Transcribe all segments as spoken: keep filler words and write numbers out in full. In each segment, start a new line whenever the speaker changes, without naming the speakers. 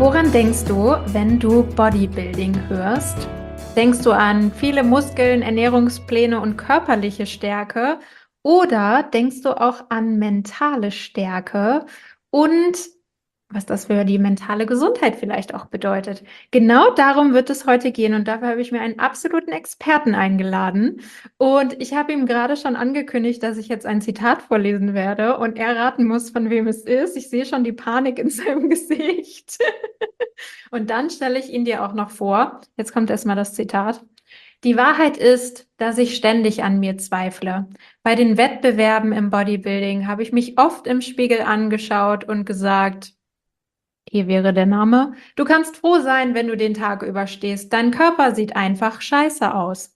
Woran denkst du, wenn du Bodybuilding hörst? Denkst du an viele Muskeln, Ernährungspläne und körperliche Stärke? Oder denkst du auch an mentale Stärke und was das für die mentale Gesundheit vielleicht auch bedeutet? Genau darum wird es heute gehen und dafür habe ich mir einen absoluten Experten eingeladen. Und ich habe ihm gerade schon angekündigt, dass ich jetzt ein Zitat vorlesen werde und er raten muss, von wem es ist. Ich sehe schon die Panik in seinem Gesicht. Und dann stelle ich ihn dir auch noch vor. Jetzt kommt erstmal das Zitat. Die Wahrheit ist, dass ich ständig an mir zweifle. Bei den Wettbewerben im Bodybuilding habe ich mich oft im Spiegel angeschaut und gesagt, hier wäre der Name, du kannst froh sein, wenn du den Tag überstehst. Dein Körper sieht einfach scheiße aus.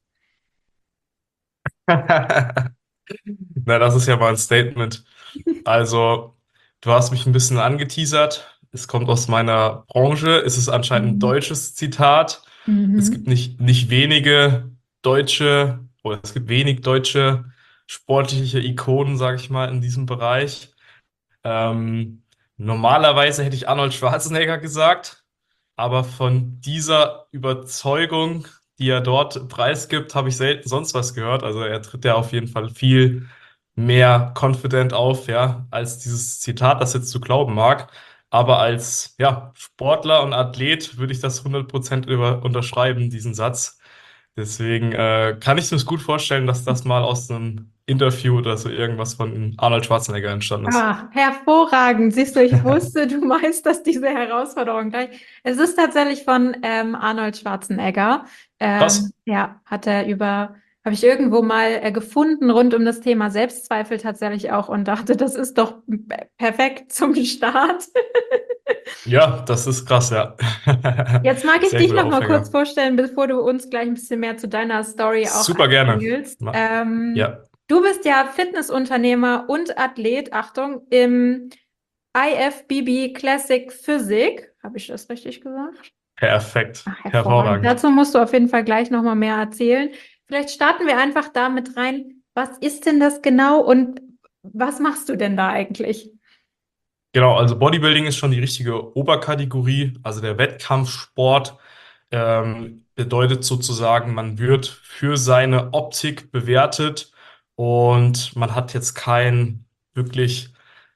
Na, das ist ja mal ein Statement. Also, du hast mich ein bisschen angeteasert. Es kommt aus meiner Branche. Es ist anscheinend ein
Mhm.
deutsches Zitat. Es gibt
Mhm.
nicht, nicht wenige deutsche, oder es gibt wenig deutsche sportliche Ikonen, sage ich mal, in diesem Bereich. Ähm, Normalerweise hätte ich Arnold Schwarzenegger gesagt, aber von dieser Überzeugung, die er dort preisgibt, habe ich selten sonst was gehört. Also er tritt ja auf jeden Fall viel mehr confident auf, ja, als dieses Zitat das jetzt zu glauben mag. Aber als ja, Sportler und Athlet würde ich das hundert Prozent über unterschreiben, diesen Satz. Deswegen äh, kann ich mir gut vorstellen, dass das mal aus einem Interview oder so irgendwas von Arnold Schwarzenegger entstanden ist.
Ah, hervorragend. Siehst du, ich wusste, du meisterst diese Herausforderung gleich. Es ist tatsächlich von ähm, Arnold Schwarzenegger. Ähm,
Krass.
ja, hat er über, habe ich irgendwo mal äh, gefunden rund um das Thema Selbstzweifel tatsächlich auch und dachte, das ist doch p- perfekt zum Start.
Ja, das ist krass, ja.
Jetzt mag ich
Sehr
dich
guter
noch mal kurz
Aufhänger.
vorstellen, bevor du uns gleich ein bisschen mehr zu deiner Story auch
Super gerne.
erzählst.
Ma-
Ähm,
Ja,
du bist ja Fitnessunternehmer und Athlet, Achtung, im I F B B Classic Physik. Habe ich das richtig gesagt?
perfekt.
Ach, hervorragend.
Hervorragend.
Dazu musst du auf jeden Fall gleich noch mal mehr erzählen. Vielleicht starten wir einfach damit rein. Was ist denn das genau und was machst du denn da eigentlich?
Genau, also Bodybuilding ist schon die richtige Oberkategorie. Also der Wettkampfsport ähm, bedeutet sozusagen, man wird für seine Optik bewertet und man hat jetzt kein wirklich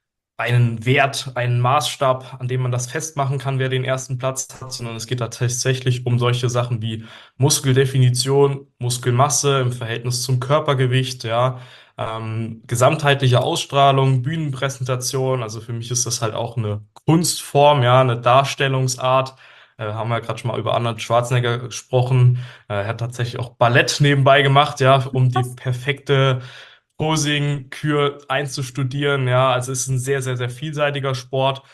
einen Wert, einen Maßstab, an dem man das festmachen kann, wer den ersten Platz hat, sondern es geht da tatsächlich um solche Sachen wie Muskeldefinition, Muskelmasse im Verhältnis zum Körpergewicht, ja, ähm, gesamtheitliche Ausstrahlung, Bühnenpräsentation. Also für mich ist das halt auch eine Kunstform, ja, eine Darstellungsart. Äh, haben wir ja gerade schon mal über Arnold Schwarzenegger gesprochen. Äh, er hat tatsächlich auch Ballett nebenbei gemacht, ja, um die perfekte Posing, Kür einzustudieren. Ja, also es ist ein sehr, sehr, sehr vielseitiger Sport.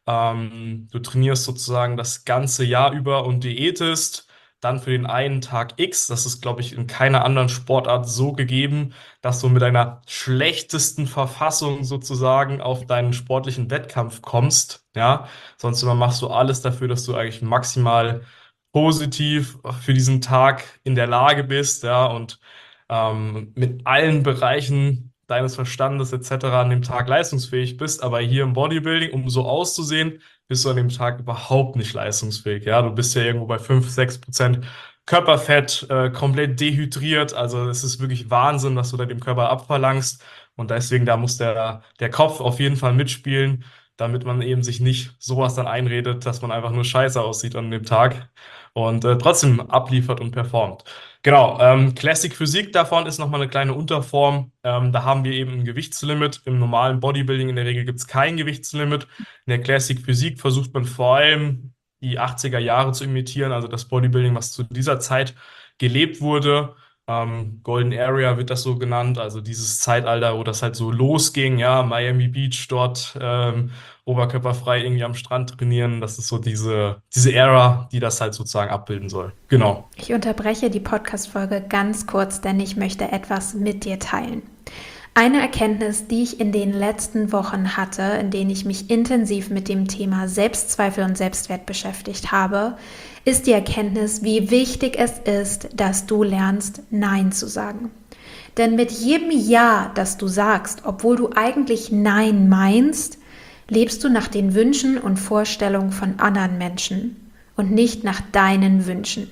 Ähm, du trainierst sozusagen das ganze Jahr über und diätest. Dann für den einen Tag X, das ist, glaube ich, in keiner anderen Sportart so gegeben, dass du mit deiner schlechtesten Verfassung sozusagen auf deinen sportlichen Wettkampf kommst. Ja, sonst immer machst du alles dafür, dass du eigentlich maximal positiv für diesen Tag in der Lage bist. Ja, und ähm, mit allen Bereichen deines Verstandes et cetera an dem Tag leistungsfähig bist. Aber hier im Bodybuilding, um so auszusehen, bist du an dem Tag überhaupt nicht leistungsfähig. Ja, du bist ja irgendwo bei fünf sechs Prozent Körperfett, äh, komplett dehydriert. Also es ist wirklich Wahnsinn, was du da dem Körper abverlangst. Und deswegen, da muss der, der Kopf auf jeden Fall mitspielen, damit man eben sich nicht sowas dann einredet, dass man einfach nur scheiße aussieht an dem Tag und äh, trotzdem abliefert und performt. Genau, ähm, Classic Physik davon ist nochmal eine kleine Unterform. Ähm, da haben wir eben ein Gewichtslimit. Im normalen Bodybuilding in der Regel gibt es kein Gewichtslimit. In der Classic Physik versucht man vor allem die achtziger Jahre zu imitieren, also das Bodybuilding, was zu dieser Zeit gelebt wurde. Ähm, Golden Area wird das so genannt, also dieses Zeitalter, wo das halt so losging, ja, Miami Beach dort, ähm, oberkörperfrei irgendwie am Strand trainieren. Das ist so diese, diese Ära, die das halt sozusagen abbilden soll. Genau.
Ich unterbreche die Podcast-Folge ganz kurz, denn ich möchte etwas mit dir teilen. Eine Erkenntnis, die ich in den letzten Wochen hatte, in denen ich mich intensiv mit dem Thema Selbstzweifel und Selbstwert beschäftigt habe, ist die Erkenntnis, wie wichtig es ist, dass du lernst, Nein zu sagen. Denn mit jedem Ja, das du sagst, obwohl du eigentlich Nein meinst, Lebst du nach den Wünschen und Vorstellungen von anderen Menschen und nicht nach deinen Wünschen?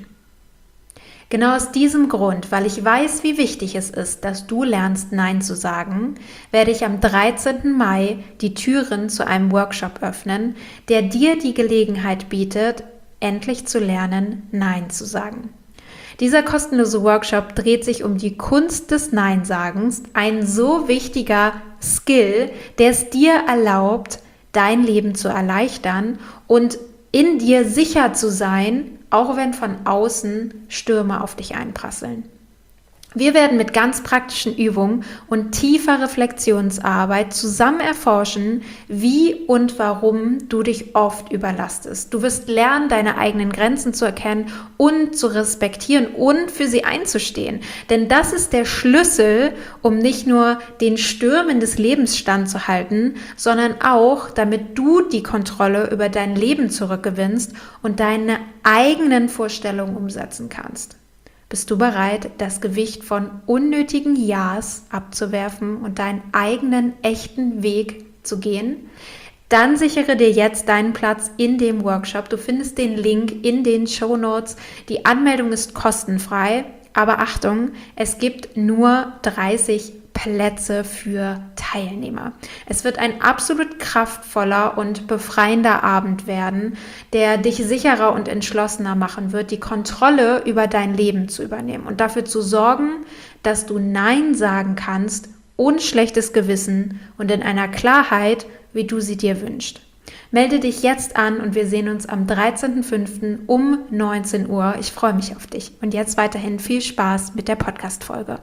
Genau aus diesem Grund, weil ich weiß, wie wichtig es ist, dass du lernst, Nein zu sagen, werde ich am dreizehnten Mai die Türen zu einem Workshop öffnen, der dir die Gelegenheit bietet, endlich zu lernen, Nein zu sagen. Dieser kostenlose Workshop dreht sich um die Kunst des Nein-Sagens, ein so wichtiger Skill, der es dir erlaubt, dein Leben zu erleichtern und in dir sicher zu sein, auch wenn von außen Stürme auf dich einprasseln. Wir werden mit ganz praktischen Übungen und tiefer Reflexionsarbeit zusammen erforschen, wie und warum du dich oft überlastest. Du wirst lernen, deine eigenen Grenzen zu erkennen und zu respektieren und für sie einzustehen. Denn das ist der Schlüssel, um nicht nur den Stürmen des Lebens standzuhalten, sondern auch, damit du die Kontrolle über dein Leben zurückgewinnst und deine eigenen Vorstellungen umsetzen kannst. Bist du bereit, das Gewicht von unnötigen Ja's abzuwerfen und deinen eigenen echten Weg zu gehen? Dann sichere dir jetzt deinen Platz in dem Workshop. Du findest den Link in den Shownotes. Die Anmeldung ist kostenfrei, aber Achtung, es gibt nur dreißig Plätze für Teilnehmer. Es wird ein absolut kraftvoller und befreiender Abend werden, der dich sicherer und entschlossener machen wird, die Kontrolle über dein Leben zu übernehmen und dafür zu sorgen, dass du Nein sagen kannst, ohne schlechtes Gewissen und in einer Klarheit, wie du sie dir wünschst. Melde dich jetzt an und wir sehen uns am dreizehnten fünften um neunzehn Uhr. Ich freue mich auf dich. Und jetzt weiterhin viel Spaß mit der Podcast-Folge.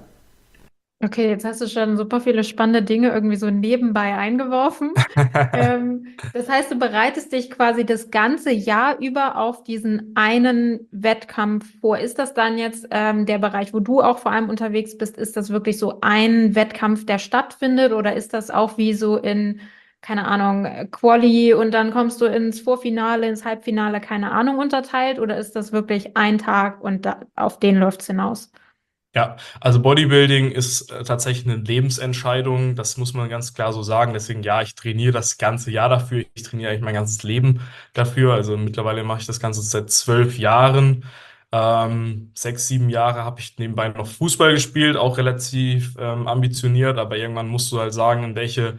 Okay, jetzt hast du schon super viele spannende Dinge irgendwie so nebenbei eingeworfen. Ähm, das heißt, du bereitest dich quasi das ganze Jahr über auf diesen einen Wettkampf vor. Ist das dann jetzt ähm, der Bereich, wo du auch vor allem unterwegs bist? Ist das wirklich so ein Wettkampf, der stattfindet? Oder ist das auch wie so in, keine Ahnung, Quali und dann kommst du ins Vorfinale, ins Halbfinale, keine Ahnung, unterteilt? Oder ist das wirklich ein Tag und da, auf den läuft es hinaus?
Ja, also Bodybuilding ist äh, tatsächlich eine Lebensentscheidung, das muss man ganz klar so sagen. Deswegen, ja, ich trainiere das ganze Jahr dafür. Ich trainiere eigentlich mein ganzes Leben dafür. Also mittlerweile mache ich das Ganze seit zwölf Jahren. Ähm, sechs, sieben Jahre habe ich nebenbei noch Fußball gespielt, auch relativ ähm, ambitioniert, aber irgendwann musst du halt sagen, in welche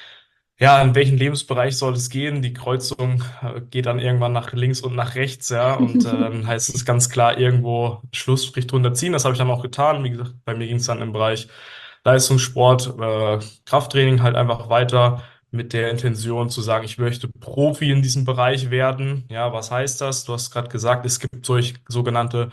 ja, in welchen Lebensbereich soll es gehen? Die Kreuzung äh, geht dann irgendwann nach links und nach rechts, ja. Und äh, dann heißt es ganz klar irgendwo Schlussstrich drunter ziehen. Das habe ich dann auch getan. Wie gesagt, bei mir ging es dann im Bereich Leistungssport, äh, Krafttraining halt einfach weiter mit der Intention zu sagen, ich möchte Profi in diesem Bereich werden. Ja, was heißt das? Du hast gerade gesagt, es gibt solch sogenannte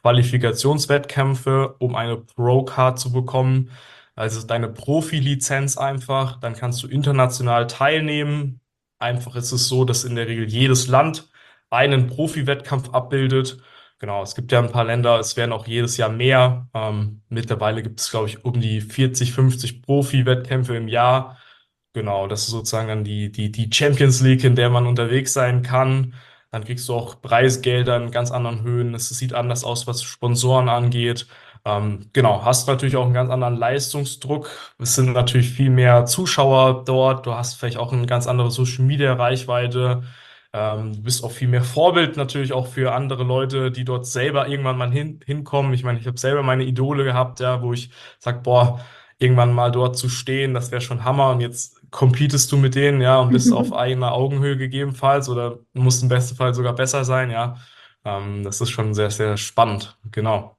Qualifikationswettkämpfe, um eine Pro-Card zu bekommen. Also deine Profilizenz einfach, dann kannst du international teilnehmen. Einfach ist es so, dass in der Regel jedes Land einen Profi-Wettkampf abbildet. Genau, es gibt ja ein paar Länder, es werden auch jedes Jahr mehr. Ähm, mittlerweile gibt es, glaube ich, um die vierzig, fünfzig Profi-Wettkämpfe im Jahr. Genau, das ist sozusagen dann die, die, die Champions League, in der man unterwegs sein kann. Dann kriegst du auch Preisgelder in ganz anderen Höhen. Es sieht anders aus, was Sponsoren angeht. Ähm, genau, hast natürlich auch einen ganz anderen Leistungsdruck. Es sind natürlich viel mehr Zuschauer dort. Du hast vielleicht auch eine ganz andere Social Media Reichweite. Ähm, du bist auch viel mehr Vorbild natürlich auch für andere Leute, die dort selber irgendwann mal hin, hinkommen. Ich meine, ich habe selber meine Idole gehabt, ja, wo ich sage, boah, irgendwann mal dort zu stehen, das wäre schon Hammer. Und jetzt competest du mit denen, ja, und bist auf einer Augenhöhe gegebenenfalls oder musst im besten Fall sogar besser sein, ja. Ähm, das ist schon sehr, sehr spannend, genau.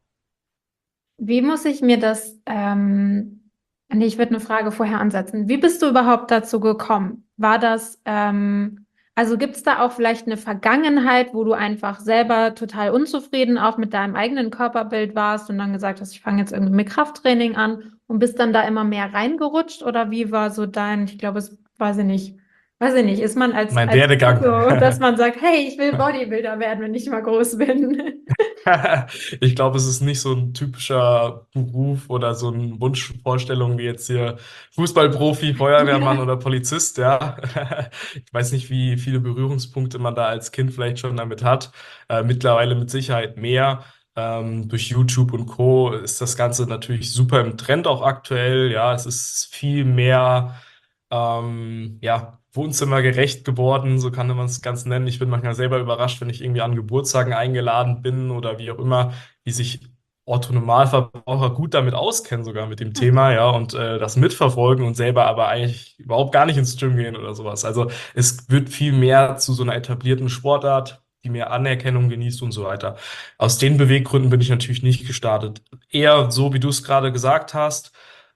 Wie muss ich mir das, ähm, nee, ich würde eine Frage vorher ansetzen. Wie bist du überhaupt dazu gekommen? War das, ähm, also gibt es da auch vielleicht eine Vergangenheit, wo du einfach selber total unzufrieden auch mit deinem eigenen Körperbild warst und dann gesagt hast, ich fange jetzt irgendwie mit Krafttraining an und bist dann da immer mehr reingerutscht? Oder wie war so dein, ich glaube, es, weiß ich nicht, weiß ich nicht, ist man als,
Mein
als Kind so, dass
Werdegang.
man sagt, hey, ich will Bodybuilder werden, wenn ich mal groß bin?
Ich glaube, es ist nicht so ein typischer Beruf oder so eine Wunschvorstellung wie jetzt hier Fußballprofi, Feuerwehrmann oder Polizist, ja. Ich weiß nicht, wie viele Berührungspunkte man da als Kind vielleicht schon damit hat. Äh, mittlerweile mit Sicherheit mehr. Ähm, durch YouTube und Co. ist das Ganze natürlich super im Trend auch aktuell. Ja, es ist viel mehr ähm, ja, wohnzimmergerecht geworden, so kann man es ganz nennen. Ich bin manchmal selber überrascht, wenn ich irgendwie an Geburtstagen eingeladen bin oder wie auch immer, wie sich Otto-Normalverbraucher gut damit auskennen, sogar mit dem Thema, ja, und äh, das mitverfolgen und selber aber eigentlich überhaupt gar nicht ins Gym gehen oder sowas. Also es wird viel mehr zu so einer etablierten Sportart, die mehr Anerkennung genießt und so weiter. Aus den Beweggründen bin ich natürlich nicht gestartet. Eher so, wie du es gerade gesagt hast,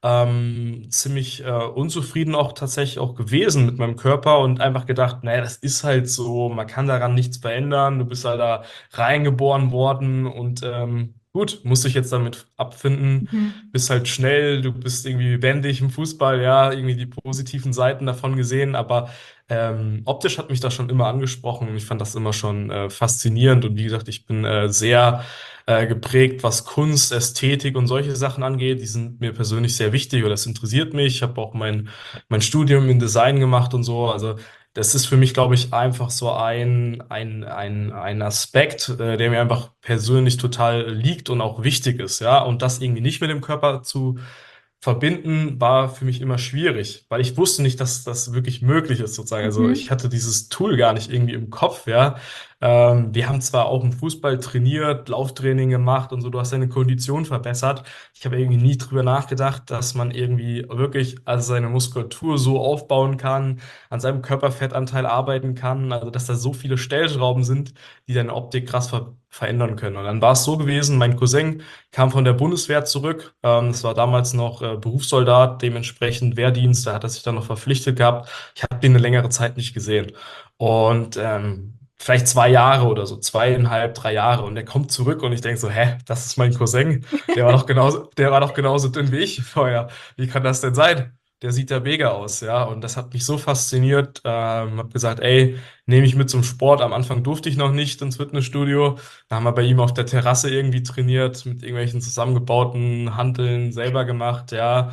ähm, ziemlich äh, unzufrieden auch tatsächlich auch gewesen mit meinem Körper und einfach gedacht, naja, das ist halt so, man kann daran nichts verändern, du bist halt da reingeboren worden und ähm, gut, musst dich jetzt damit abfinden,
Mhm.
bist halt schnell, du bist irgendwie wendig im Fußball, ja, irgendwie die positiven Seiten davon gesehen, aber ähm, optisch hat mich das schon immer angesprochen und ich fand das immer schon äh, faszinierend und wie gesagt, ich bin äh, sehr äh, geprägt, was Kunst, Ästhetik und solche Sachen angeht. Die sind mir persönlich sehr wichtig oder das interessiert mich. Ich habe auch mein, mein Studium in Design gemacht und so. Also das ist für mich, glaube ich, einfach so ein, ein, ein, ein Aspekt, äh, der mir einfach persönlich total liegt und auch wichtig ist, ja. Und das irgendwie nicht mit dem Körper zu verbinden, war für mich immer schwierig, weil ich wusste nicht, dass das wirklich möglich ist, sozusagen. Also ich
Mhm.
hatte dieses Tool gar nicht irgendwie im Kopf, ja. Ähm, wir haben zwar auch im Fußball trainiert, Lauftraining gemacht und so, du hast deine Kondition verbessert. Ich habe irgendwie nie drüber nachgedacht, dass man irgendwie wirklich also seine Muskulatur so aufbauen kann, an seinem Körperfettanteil arbeiten kann, also dass da so viele Stellschrauben sind, die deine Optik krass ver verändern können. Und dann war es so gewesen, mein Cousin kam von der Bundeswehr zurück. Ähm, das war damals noch äh, Berufssoldat, dementsprechend Wehrdienst. Da hat er sich dann noch verpflichtet gehabt. Ich habe den eine längere Zeit nicht gesehen. Und ähm, vielleicht zwei Jahre oder so, zweieinhalb, drei Jahre. Und der kommt zurück und ich denke so, hä, das ist mein Cousin. Der war doch genauso, der war doch genauso dünn wie ich vorher. Wie kann das denn sein? Der sieht ja mega aus, ja. Und das hat mich so fasziniert. Ähm, hab gesagt, ey, nehme ich mit zum Sport. Am Anfang durfte ich noch nicht ins Fitnessstudio. Da haben wir bei ihm auf der Terrasse irgendwie trainiert, mit irgendwelchen zusammengebauten Hanteln selber gemacht, ja.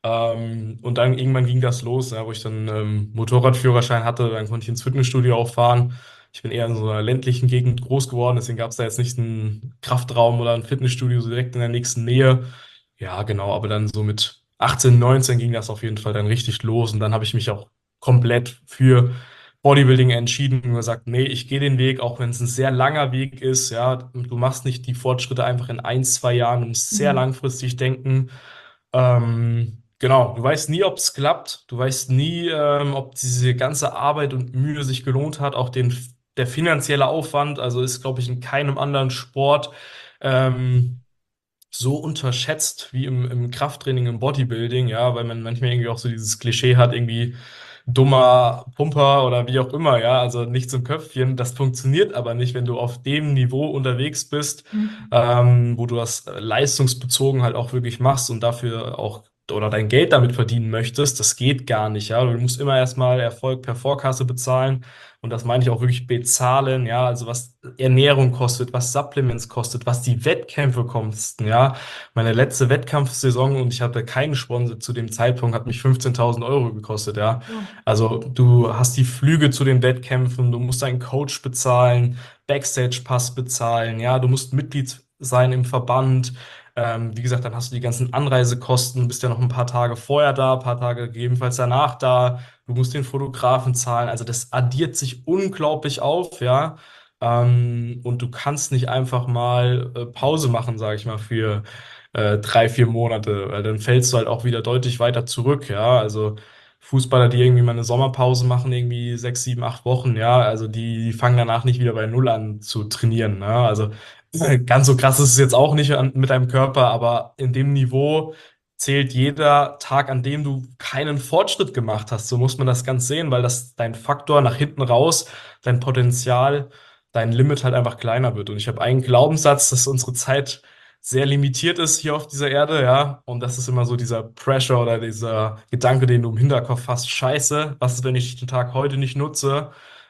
Ähm, und dann irgendwann ging das los, ja, wo ich dann ähm, Motorradführerschein hatte, dann konnte ich ins Fitnessstudio auch fahren. Ich bin eher in so einer ländlichen Gegend groß geworden, deswegen gab es da jetzt nicht einen Kraftraum oder ein Fitnessstudio so direkt in der nächsten Nähe. Ja, genau, aber dann so mit achtzehn, neunzehn ging das auf jeden Fall dann richtig los und dann habe ich mich auch komplett für Bodybuilding entschieden und gesagt, nee, ich gehe den Weg, auch wenn es ein sehr langer Weg ist, ja, du machst nicht die Fortschritte einfach in ein, zwei Jahren, du musst sehr
Mhm.
langfristig denken. Ähm, genau, du weißt nie, ob es klappt, du weißt nie, ähm, ob diese ganze Arbeit und Mühe sich gelohnt hat, auch den, der finanzielle Aufwand, also ist, glaube ich, in keinem anderen Sport ähm, so unterschätzt wie im, im Krafttraining, im Bodybuilding, ja, weil man manchmal irgendwie auch so dieses Klischee hat, irgendwie dummer Pumper oder wie auch immer, ja, also nichts im Köpfchen. Das funktioniert aber nicht, wenn du auf dem Niveau unterwegs bist,
Mhm.
ähm, wo du das äh, leistungsbezogen halt auch wirklich machst und dafür auch oder dein Geld damit verdienen möchtest. Das geht gar nicht, ja. Du musst immer erstmal Erfolg per Vorkasse bezahlen. Und das meine ich auch wirklich bezahlen, ja, also was Ernährung kostet, was Supplements kostet, was die Wettkämpfe kosten, ja. Meine letzte Wettkampfsaison und ich hatte keinen Sponsor zu dem Zeitpunkt, hat mich fünfzehntausend Euro gekostet, ja.
Oh.
Also du hast die Flüge zu den Wettkämpfen, du musst einen Coach bezahlen, Backstage-Pass bezahlen, ja, du musst Mitglied sein im Verband. Ähm, wie gesagt, dann hast du die ganzen Anreisekosten, bist ja noch ein paar Tage vorher da, ein paar Tage gegebenenfalls danach da. Du musst den Fotografen zahlen. Also das addiert sich unglaublich auf, ja. Ähm, und du kannst nicht einfach mal äh, Pause machen, sage ich mal, für äh, drei, vier Monate, weil dann fällst du halt auch wieder deutlich weiter zurück, ja. Also Fußballer, die irgendwie mal eine Sommerpause machen, irgendwie sechs, sieben, acht Wochen, ja, also die, die fangen danach nicht wieder bei Null an zu trainieren, ne? Also äh, ganz so krass ist es jetzt auch nicht an, mit deinem Körper, aber in dem Niveau zählt jeder Tag, an dem du keinen Fortschritt gemacht hast. So muss man das ganz sehen, weil das dein Faktor nach hinten raus, dein Potenzial, dein Limit halt einfach kleiner wird. Und ich habe einen Glaubenssatz, dass unsere Zeit sehr limitiert ist hier auf dieser Erde, ja. Und das ist immer so dieser Pressure oder dieser Gedanke, den du im Hinterkopf hast. Scheiße, was ist, wenn ich den Tag heute nicht nutze?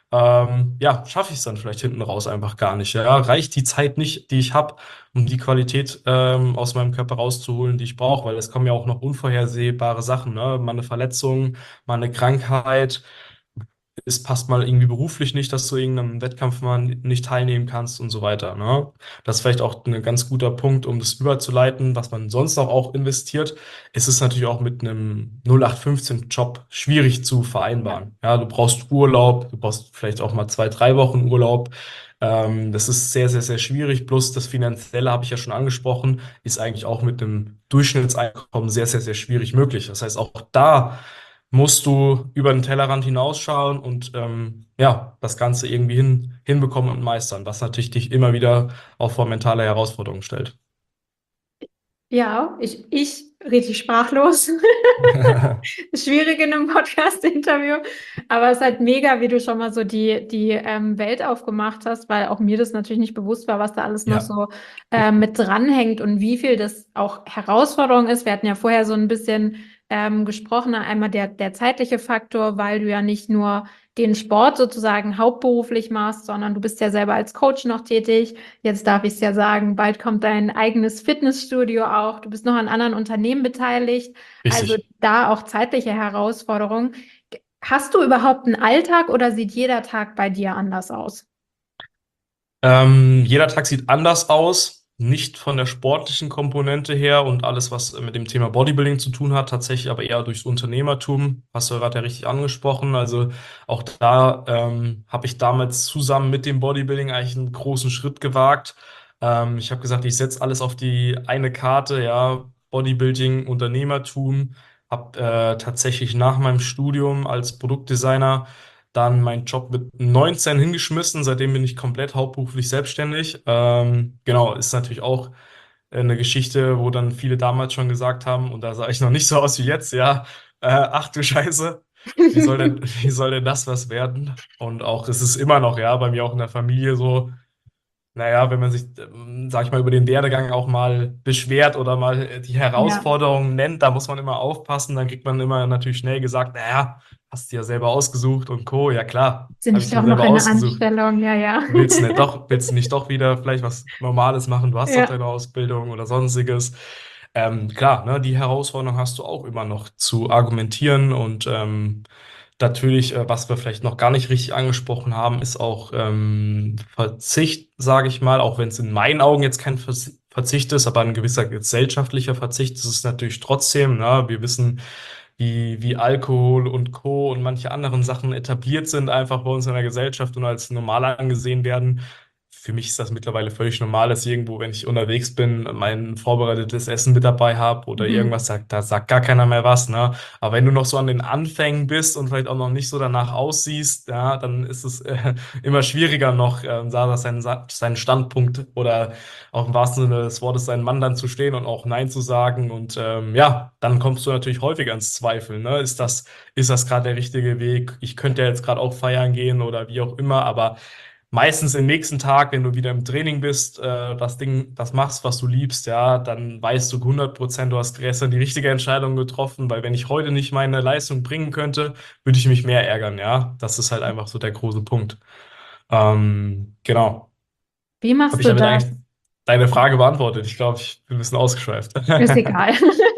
Ähm, ja, schaffe ich es dann vielleicht hinten raus einfach gar nicht. Ja, reicht die Zeit nicht, die ich habe, um die Qualität ähm, aus meinem Körper rauszuholen, die ich brauche, weil es kommen ja auch noch unvorhersehbare Sachen, ne? Mal eine Verletzung, mal eine Krankheit. es passt mal irgendwie beruflich nicht, dass du irgendeinem Wettkampf mal nicht teilnehmen kannst und so weiter, ne? Das ist vielleicht auch ein ganz guter Punkt, um das überzuleiten, was man sonst noch auch investiert. Es ist natürlich auch mit einem null acht fünfzehn-Job schwierig zu
Ja.
vereinbaren. Ja, du brauchst Urlaub, du brauchst vielleicht auch mal zwei, drei Wochen Urlaub. Ähm, das ist sehr, sehr, sehr schwierig. Plus das Finanzielle habe ich ja schon angesprochen, ist eigentlich auch mit einem Durchschnittseinkommen sehr, sehr, sehr schwierig möglich. Das heißt, auch da musst du über den Tellerrand hinausschauen und ähm, ja, das Ganze irgendwie hin, hinbekommen und meistern, was natürlich dich immer wieder auch vor mentale Herausforderungen stellt.
Ja, ich, ich richtig sprachlos. Schwierig in einem Podcast-Interview, aber es ist halt mega, wie du schon mal so die, die ähm, Welt aufgemacht hast, weil auch mir das natürlich nicht bewusst war, was da alles noch
Ja,
so ähm, mit dranhängt und wie viel das auch Herausforderung ist. Wir hatten ja vorher so ein bisschen ähm, gesprochen, einmal der, der zeitliche Faktor, weil du ja nicht nur den Sport sozusagen hauptberuflich machst, sondern du bist ja selber als Coach noch tätig. Jetzt darf ich es ja sagen, bald kommt dein eigenes Fitnessstudio auch. Du bist noch an anderen Unternehmen beteiligt. Also
richtig.
da auch zeitliche Herausforderungen. Hast du überhaupt einen Alltag oder sieht jeder Tag bei dir anders aus?
Ähm, jeder Tag sieht anders aus, nicht von der sportlichen Komponente her und alles, was mit dem Thema Bodybuilding zu tun hat, tatsächlich aber eher durchs Unternehmertum, hast du ja gerade ja richtig angesprochen. Also auch da ähm, habe ich damals zusammen mit dem Bodybuilding eigentlich einen großen Schritt gewagt. Ähm, ich habe gesagt, ich setze alles auf die eine Karte, ja, Bodybuilding, Unternehmertum, habe äh, tatsächlich nach meinem Studium als Produktdesigner dann meinen Job mit neunzehn hingeschmissen. Seitdem bin ich komplett hauptberuflich selbstständig. Ähm, genau, ist natürlich auch eine Geschichte, wo dann viele damals schon gesagt haben, und da sah ich noch nicht so aus wie jetzt, ja, äh, ach du Scheiße, wie soll denn, wie soll denn das was werden? Und auch, es ist immer noch, ja, bei mir auch in der Familie so, naja, wenn man sich, ähm, sag ich mal, über den Werdegang auch mal beschwert oder mal äh, die
Ja,
Herausforderungen nennt, da muss man immer aufpassen. Dann kriegt man immer natürlich schnell gesagt, naja, hast du ja selber ausgesucht und Co. Ja klar,
sind
habe
nicht
ich mir
doch noch
selber
in der
ausgesucht.
Anstellung, ja, ja.
Willst du nicht doch, willst du nicht doch wieder vielleicht was Normales machen? Du hast doch
Ja.
deine Ausbildung oder sonstiges. Ähm, klar, ne, die Herausforderung hast du auch immer noch zu argumentieren und ähm, natürlich, äh, was wir vielleicht noch gar nicht richtig angesprochen haben, ist auch ähm, Verzicht, sage ich mal, auch wenn es in meinen Augen jetzt kein Vers- Verzicht ist, aber ein gewisser gesellschaftlicher Verzicht ist es natürlich trotzdem. Ne? Wir wissen, wie, wie Alkohol und Co. und manche anderen Sachen etabliert sind, einfach bei uns in der Gesellschaft und als normal angesehen werden. Für mich ist das mittlerweile völlig normal, dass irgendwo, wenn ich unterwegs bin, mein vorbereitetes Essen mit dabei habe oder
Mhm.
irgendwas, sagt, da sagt gar keiner mehr was, ne? Aber wenn du noch so an den Anfängen bist und vielleicht auch noch nicht so danach aussiehst, ja, dann ist es äh, immer schwieriger noch, äh, da seinen, seinen Standpunkt oder auch im wahrsten Sinne des Wortes seinen Mann dann zu stehen und auch Nein zu sagen. Und ähm, ja, dann kommst du natürlich häufiger ins Zweifeln, ne? Ist das, ist das gerade der richtige Weg? Ich könnte ja jetzt gerade auch feiern gehen oder wie auch immer, aber meistens im nächsten Tag, wenn du wieder im Training bist, äh, das Ding, das machst, was du liebst, ja, dann weißt du hundert Prozent, du hast gestern die richtige Entscheidung getroffen, weil wenn ich heute nicht meine Leistung bringen könnte, würde ich mich mehr ärgern, ja. Das ist halt einfach so der große Punkt. Ähm, genau.
Wie
Habe
machst
ich
du
damit
das?
eigentlich deine Frage beantwortet? Ich glaube, ich bin ein bisschen ausgeschweift.
Ist egal.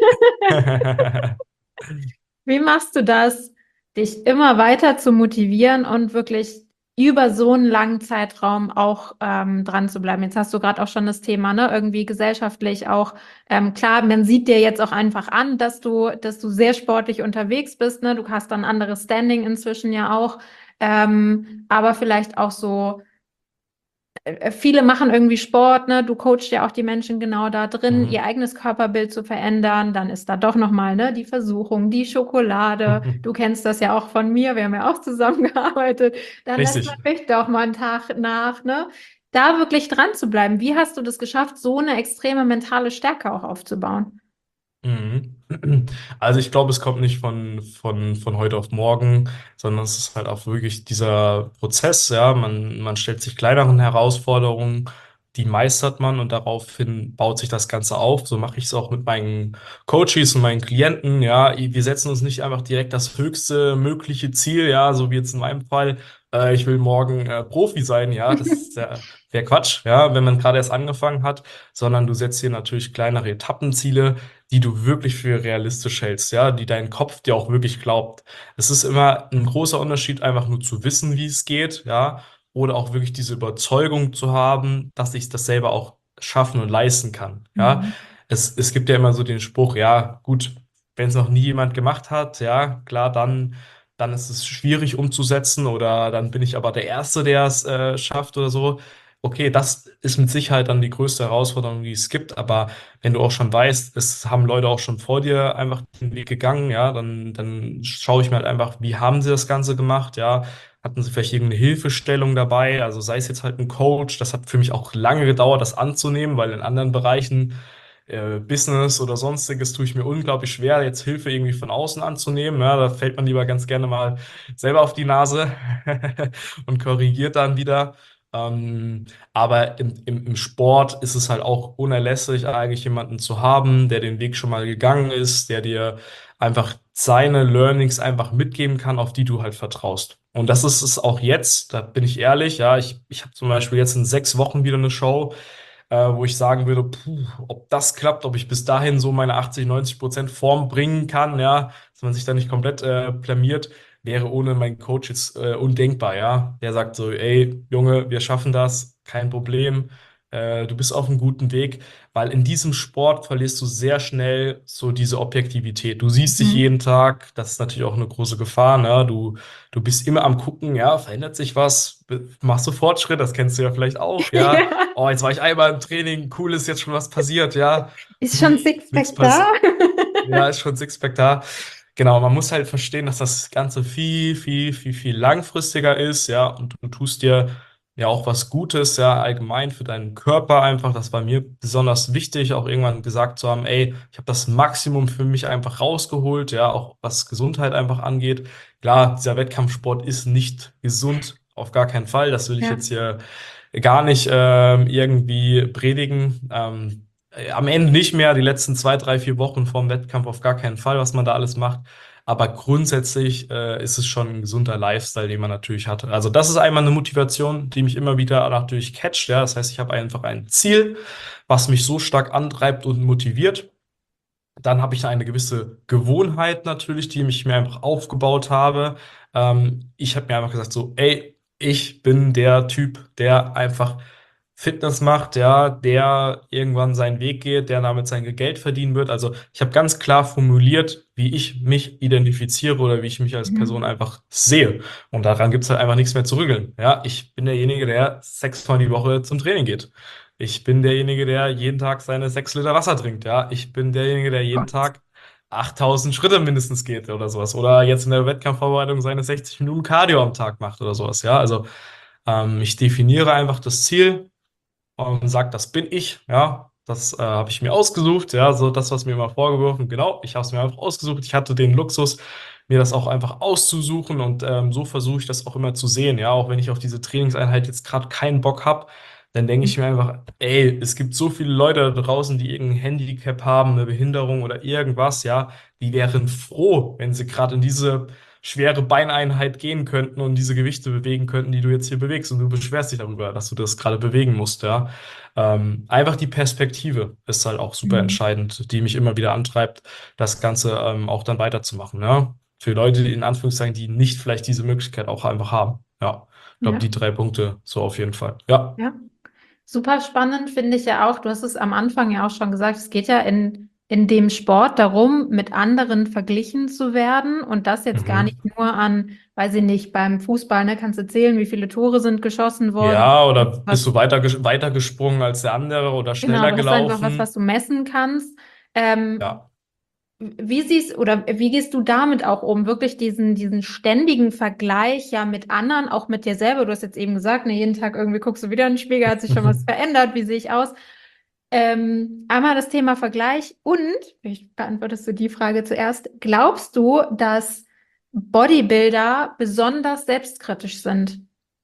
Wie machst du das, dich immer weiter zu motivieren und wirklich über so einen langen Zeitraum auch ähm, dran zu bleiben? Jetzt hast du gerade auch schon das Thema, ne? Irgendwie gesellschaftlich auch. Ähm, klar, man sieht dir jetzt auch einfach an, dass du, dass du sehr sportlich unterwegs bist, ne? Du hast dann ein anderes Standing inzwischen ja auch. Ähm, aber vielleicht auch so äh, viele machen irgendwie Sport, ne? Du coachst ja auch die Menschen genau da drin, ihr
Mhm.
eigenes Körperbild zu verändern. Dann ist da doch nochmal, ne, die Versuchung, die Schokolade. Du kennst das ja auch von mir, wir haben ja auch zusammengearbeitet. Dann lässt man
Richtig.
mich doch mal einen Tag nach, ne? Da wirklich dran zu bleiben. Wie hast du das geschafft, so eine extreme mentale Stärke auch aufzubauen?
Mhm. Also ich glaube, es kommt nicht von, von, von heute auf morgen, sondern es ist halt auch wirklich dieser Prozess, ja. Man, man stellt sich kleineren Herausforderungen, die meistert man und daraufhin baut sich das Ganze auf. So mache ich es auch mit meinen Coaches und meinen Klienten, ja. Wir setzen uns nicht einfach direkt das höchste mögliche Ziel, ja, so wie jetzt in meinem Fall. Äh, ich will morgen äh, Profi sein, ja. Das ist ja, wäre Quatsch, ja, wenn man gerade erst angefangen hat, sondern du setzt dir natürlich kleinere Etappenziele, die du wirklich für realistisch hältst, ja, die dein Kopf dir auch wirklich glaubt. Es ist immer ein großer Unterschied, einfach nur zu wissen, wie es geht, ja, oder auch wirklich diese Überzeugung zu haben, dass ich das selber auch schaffen und leisten kann, ja.
Mhm.
Es, es gibt ja immer so den Spruch, ja, gut, wenn es noch nie jemand gemacht hat, ja, klar, dann, dann ist es schwierig umzusetzen oder dann bin ich aber der Erste, der es äh, schafft oder so. Okay, das ist mit Sicherheit dann die größte Herausforderung, die es gibt, aber wenn du auch schon weißt, es haben Leute auch schon vor dir einfach den Weg gegangen, ja, dann, dann schaue ich mir halt einfach, wie haben sie das Ganze gemacht, ja, hatten sie vielleicht irgendeine Hilfestellung dabei, also sei es jetzt halt ein Coach, das hat für mich auch lange gedauert, das anzunehmen, weil in anderen Bereichen äh, Business oder sonstiges tue ich mir unglaublich schwer, jetzt Hilfe irgendwie von außen anzunehmen. Ja, da fällt man lieber ganz gerne mal selber auf die Nase und korrigiert dann wieder. Ähm, aber im, im, im Sport ist es halt auch unerlässlich, eigentlich jemanden zu haben, der den Weg schon mal gegangen ist, der dir einfach seine Learnings einfach mitgeben kann, auf die du halt vertraust. Und das ist es auch jetzt, da bin ich ehrlich, ja, ich, ich habe zum Beispiel jetzt in sechs Wochen wieder eine Show, äh, wo ich sagen würde, puh, ob das klappt, ob ich bis dahin so meine achtzig, neunzig Prozent Form bringen kann, ja, dass man sich da nicht komplett äh, blamiert, wäre ohne meinen Coach jetzt äh, undenkbar, ja. Der sagt so, ey, Junge, wir schaffen das, kein Problem, äh, du bist auf einem guten Weg, weil in diesem Sport verlierst du sehr schnell so diese Objektivität. Du siehst dich
Mhm.
jeden Tag, das ist natürlich auch eine große Gefahr, ne? Du, du bist immer am gucken, ja, verändert sich was, machst du Fortschritt, das kennst du ja vielleicht auch, ja.
Ja.
Oh, jetzt war ich einmal im Training, cool, ist jetzt schon was passiert, ja.
Ist schon
Hm, nichts
Sixpack da?
passiert. Ja, ist schon Sixpack da. Genau, man muss halt verstehen, dass das Ganze viel, viel, viel, viel langfristiger ist, ja, und du tust dir ja auch was Gutes, ja, allgemein für deinen Körper einfach. Das war mir besonders wichtig, auch irgendwann gesagt zu haben, ey, ich habe das Maximum für mich einfach rausgeholt, ja, auch was Gesundheit einfach angeht. Klar, dieser Wettkampfsport ist nicht gesund, auf gar keinen Fall. Das will ich
Ja.
jetzt hier gar nicht ähm, irgendwie predigen. Ähm, äh, am Ende nicht mehr, die letzten zwei, drei, vier Wochen vorm Wettkampf auf gar keinen Fall, was man da alles macht. Aber grundsätzlich äh, ist es schon ein gesunder Lifestyle, den man natürlich hat. Also das ist einmal eine Motivation, die mich immer wieder natürlich catcht. Ja? Das heißt, ich habe einfach ein Ziel, was mich so stark antreibt und motiviert. Dann habe ich eine gewisse Gewohnheit natürlich, die ich mir einfach aufgebaut habe. Ähm, ich habe mir einfach gesagt, so, ey, ich bin der Typ, der einfach Fitness macht, ja, der irgendwann seinen Weg geht, der damit sein Geld verdienen wird. Also ich habe ganz klar formuliert, wie ich mich identifiziere oder wie ich mich als Person
Mhm.
einfach sehe. Und daran gibt es halt einfach nichts mehr zu rütteln. Ja, ich bin derjenige, der sechsmal die Woche zum Training geht. Ich bin derjenige, der jeden Tag seine sechs Liter Wasser trinkt. Ja, ich bin derjenige, der jeden
Gott.
Tag achttausend Schritte mindestens geht oder sowas. Oder jetzt in der Wettkampfvorbereitung seine sechzig Minuten Cardio am Tag macht oder sowas. Ja, also ähm, ich definiere einfach das Ziel und sage, das bin ich. Ja, das äh, habe ich mir ausgesucht. Ja, so das, was mir immer vorgeworfen. Genau, ich habe es mir einfach ausgesucht. Ich hatte den Luxus, mir das auch einfach auszusuchen und ähm, so versuche ich das auch immer zu sehen. Ja, auch wenn ich auf diese Trainingseinheit jetzt gerade keinen Bock habe, dann denke ich mir einfach, ey, es gibt so viele Leute da draußen, die irgendein Handicap haben, eine Behinderung oder irgendwas, ja, die wären froh, wenn sie gerade in diese schwere Beineinheit gehen könnten und diese Gewichte bewegen könnten, die du jetzt hier bewegst. Und du beschwerst dich darüber, dass du das gerade bewegen musst, ja. Ähm, einfach die Perspektive ist halt auch super
Mhm.
entscheidend, die mich immer wieder antreibt, das Ganze ähm, auch dann weiterzumachen, ja. Für Leute, die in Anführungszeichen, die nicht vielleicht diese Möglichkeit auch einfach haben. Ja, ich glaube,
Ja.
die drei Punkte so auf jeden Fall. Ja.
Ja. Super spannend finde ich ja auch, du hast es am Anfang ja auch schon gesagt, es geht ja in, in dem Sport darum, mit anderen verglichen zu werden und das jetzt gar nicht
Mhm.
nur an, weiß ich nicht, beim Fußball, ne, kannst du zählen, wie viele Tore sind geschossen worden.
Ja, oder bist
Was,
du weiter, ges- weiter gesprungen als der andere oder
genau,
schneller
du hast einfach was, was
gelaufen?
du messen kannst. Ähm,
Ja.
Wie siehst oder wie gehst du damit auch um? Wirklich diesen, diesen ständigen Vergleich ja mit anderen, auch mit dir selber. Du hast jetzt eben gesagt, ne, jeden Tag irgendwie guckst du wieder in den Spiegel, hat sich schon was verändert, wie sehe ich aus? Ähm, einmal das Thema Vergleich und, vielleicht beantwortest du die Frage zuerst, glaubst du, dass Bodybuilder besonders selbstkritisch sind?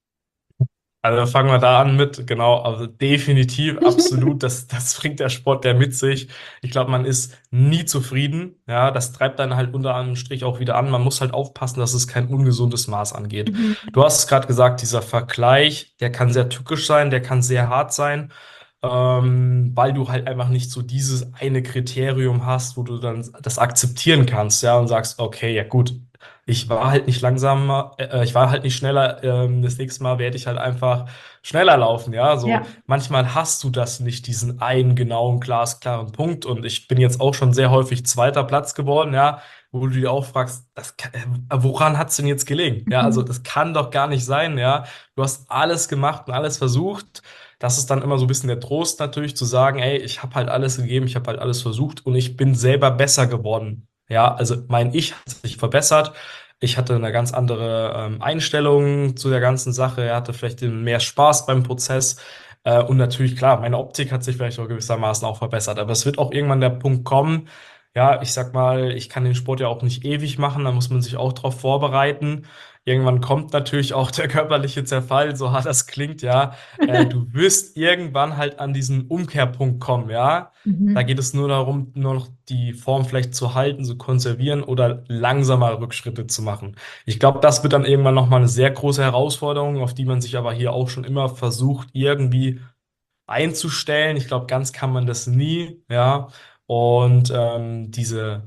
Also fangen wir da an mit, genau, also definitiv, absolut, das, das bringt der Sport ja mit sich. Ich glaube, man ist nie zufrieden, ja, das treibt dann halt unter einem Strich auch wieder an. Man muss halt aufpassen, dass es kein ungesundes Maß angeht.
Mhm.
Du hast es gerade gesagt, dieser Vergleich, der kann sehr tückisch sein, der kann sehr hart sein. ähm, weil du halt einfach nicht so dieses eine Kriterium hast, wo du dann das akzeptieren kannst, ja, und sagst, okay, ja gut, ich war halt nicht langsamer, äh, ich war halt nicht schneller, ähm, das nächste Mal werde ich halt einfach schneller laufen, ja, so
Ja.
manchmal hast du das nicht, diesen einen genauen, glasklaren Punkt und ich bin jetzt auch schon sehr häufig zweiter Platz geworden, ja, wo du dir auch fragst, das kann, äh, woran hat es denn jetzt gelegen? Ja, also
Mhm.
das kann doch gar nicht sein, ja. Du hast alles gemacht und alles versucht. Das ist dann immer so ein bisschen der Trost natürlich, zu sagen, ey, ich habe halt alles gegeben, ich habe halt alles versucht und ich bin selber besser geworden. Ja, also mein Ich hat sich verbessert. Ich hatte eine ganz andere ähm, Einstellung zu der ganzen Sache. Er hatte vielleicht mehr Spaß beim Prozess. Äh, und natürlich, klar, meine Optik hat sich vielleicht auch gewissermaßen auch verbessert. Aber es wird auch irgendwann der Punkt kommen, ja, ich sag mal, ich kann den Sport ja auch nicht ewig machen, da muss man sich auch drauf vorbereiten. Irgendwann kommt natürlich auch der körperliche Zerfall, so hart das klingt, ja. Äh, du wirst irgendwann halt an diesen Umkehrpunkt kommen, ja. Da
Mhm.
geht es nur darum, nur noch die Form vielleicht zu halten, zu konservieren oder langsamer Rückschritte zu machen. Ich glaube, das wird dann irgendwann nochmal eine sehr große Herausforderung, auf die man sich aber hier auch schon immer versucht, irgendwie einzustellen. Ich glaube, ganz kann man das nie, ja. Und ähm, diese,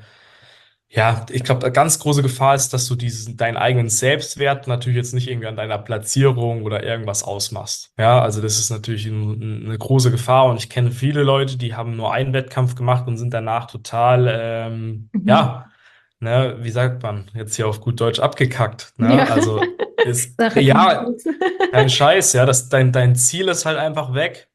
ja, ich glaube, eine ganz große Gefahr ist, dass du diesen, deinen eigenen Selbstwert natürlich jetzt nicht irgendwie an deiner Platzierung oder irgendwas ausmachst. Ja, also das ist natürlich ein, eine große Gefahr und ich kenne viele Leute, die haben nur einen Wettkampf gemacht und sind danach total, ähm,
Mhm.
ja, ne, wie sagt man, jetzt hier auf gut Deutsch abgekackt. Ne?
Ja.
Also ist,
Sache
ja,
Igitt.
kein Scheiß, ja, das, dein, dein Ziel ist halt einfach weg.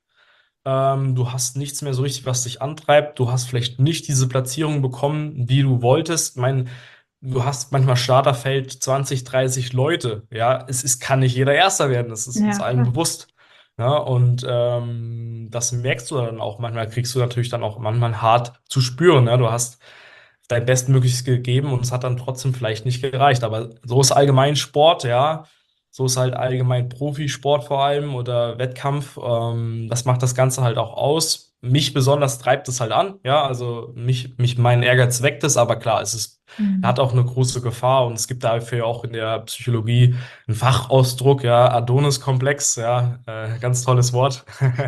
Ähm, du hast nichts mehr so richtig, was dich antreibt. Du hast vielleicht nicht diese Platzierung bekommen, die du wolltest. Ich meine, du hast manchmal Starterfeld zwanzig, dreißig Leute. Ja, es ist, kann nicht jeder Erster werden. Das ist uns
Ja,
allen
klar.
bewusst. Ja, und ähm, das merkst du dann auch. Manchmal kriegst du natürlich dann auch manchmal hart zu spüren. Ja? Du hast dein Bestmögliches gegeben und es hat dann trotzdem vielleicht nicht gereicht. Aber so ist allgemein Sport, ja. So ist halt allgemein Profisport vor allem oder Wettkampf. Ähm, das macht das Ganze halt auch aus. Mich besonders treibt es halt an, ja. Also mich, mich, mein Ehrgeiz weckt es, aber klar, es ist, hat
Mhm.
auch eine große Gefahr und es gibt dafür auch in der Psychologie einen Fachausdruck, ja, Adonis-Komplex, ja, äh, ganz tolles Wort.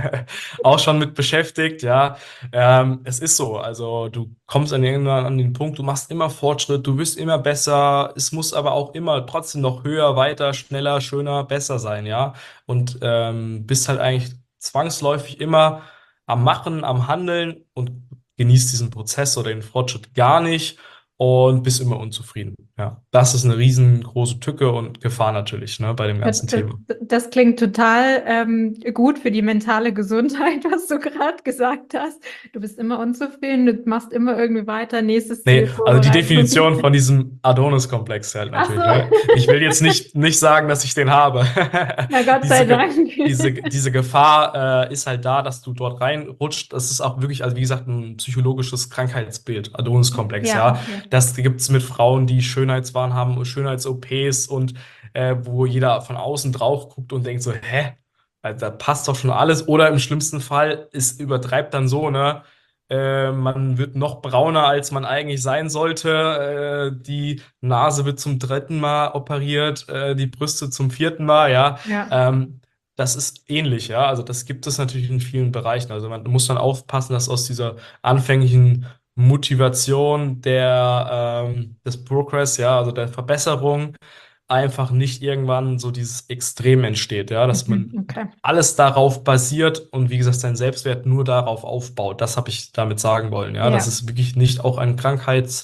Auch schon mit beschäftigt, ja. Ähm, es ist so, also du kommst an irgendwann an den Punkt, du machst immer Fortschritt, du wirst immer besser, es muss aber auch immer trotzdem noch höher, weiter, schneller, schöner, besser sein, ja. Und ähm, bist halt eigentlich zwangsläufig immer am Machen, am Handeln und genießt diesen Prozess oder den Fortschritt gar nicht und bist immer unzufrieden. Ja, das ist eine riesengroße Tücke und Gefahr natürlich, ne, bei dem
Ja,
ganzen
Das,
Thema.
das klingt total ähm, gut für die mentale Gesundheit, was du gerade gesagt hast. Du bist immer unzufrieden, du machst immer irgendwie weiter, nächstes
Nee,
Ziel,
also die
Vorbereitung.
Definition von diesem Adonis-Komplex halt
Ach
natürlich.
so,
Ne? Ich will jetzt nicht, nicht sagen, dass ich den habe.
na Gott sei
Diese, Ge
Dank.
diese, diese Gefahr äh, ist halt da, dass du dort reinrutscht. Das ist auch wirklich, also wie gesagt, ein psychologisches Krankheitsbild, Adonis-Komplex,
Ja,
ja.
okay.
Das gibt es mit Frauen, die Schönheitswahn haben, Schönheits-O Ps und äh, wo jeder von außen drauf guckt und denkt so, hä? Also, da passt doch schon alles. Oder im schlimmsten Fall, es übertreibt dann so, ne? Äh, man wird noch brauner, als man eigentlich sein sollte. Äh, die Nase wird zum dritten Mal operiert, äh, die Brüste zum vierten Mal, ja.
Ja.
Ähm, das ist ähnlich, ja. Also das gibt es natürlich in vielen Bereichen. Also man muss dann aufpassen, dass aus dieser anfänglichen Motivation der, ähm, des Progress, ja, also der Verbesserung, einfach nicht irgendwann so dieses Extrem entsteht, ja, dass
Mhm,
man
okay.
alles darauf basiert und wie gesagt, sein Selbstwert nur darauf aufbaut. Das habe ich damit sagen wollen, ja, dass
Ja.
es wirklich nicht auch ein Krankheits,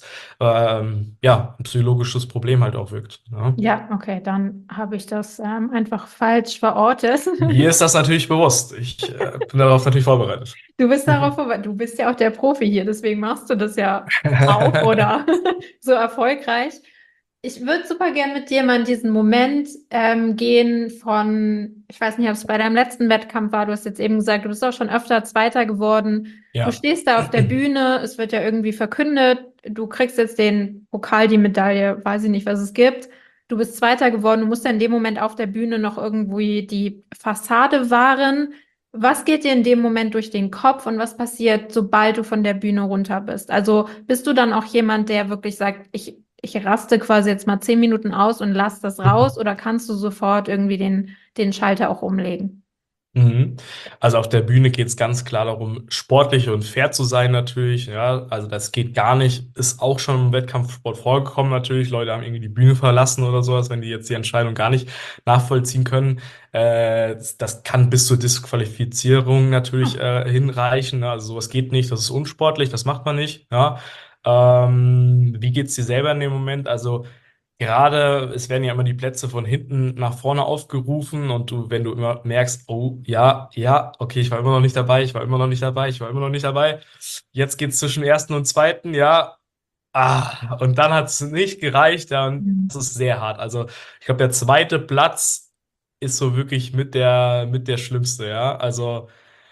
ähm, ja, ein psychologisches Problem halt auch wirkt. Ja.
Ja, okay, dann habe ich das ähm, einfach falsch verortet.
Mir ist das natürlich bewusst. Ich äh, bin darauf natürlich vorbereitet.
Du bist darauf, vorbe- du bist ja auch der Profi hier, deswegen machst du das ja auch oder so erfolgreich. Ich würde super gern mit dir mal in diesen Moment ähm, gehen von, ich weiß nicht, ob es bei deinem letzten Wettkampf war, du hast jetzt eben gesagt, du bist auch schon öfter Zweiter geworden. Du
Ja.
stehst da auf der Bühne, es wird ja irgendwie verkündet, du kriegst jetzt den Pokal, die Medaille, weiß ich nicht, was es gibt. Du bist Zweiter geworden, du musst ja in dem Moment auf der Bühne noch irgendwie die Fassade wahren. Was geht dir in dem Moment durch den Kopf und was passiert, sobald du von der Bühne runter bist? Also bist du dann auch jemand, der wirklich sagt, ich, ich raste quasi jetzt mal zehn Minuten aus und lass das raus oder kannst du sofort irgendwie den, den Schalter auch umlegen?
Mhm. Also auf der Bühne geht es ganz klar darum, sportlich und fair zu sein natürlich. Ja, also das geht gar nicht. Ist auch schon im Wettkampfsport vorgekommen natürlich. Leute haben irgendwie die Bühne verlassen oder sowas, wenn die jetzt die Entscheidung gar nicht nachvollziehen können. Äh, das das kann bis zur Disqualifizierung natürlich
Ah.
äh, hinreichen. Ne? Also sowas geht nicht. Das ist unsportlich. Das macht man nicht. Ja. Ähm, wie geht's dir selber in dem Moment? Also gerade, es werden ja immer die Plätze von hinten nach vorne aufgerufen und du, wenn du immer merkst, oh ja, ja, okay, ich war immer noch nicht dabei, ich war immer noch nicht dabei, ich war immer noch nicht dabei. Jetzt geht's zwischen ersten und zweiten, ja, ah, und dann hat's nicht gereicht, ja, und
Mhm.
das ist sehr hart. Also ich glaube, der zweite Platz ist so wirklich mit der, mit der schlimmste, ja. Also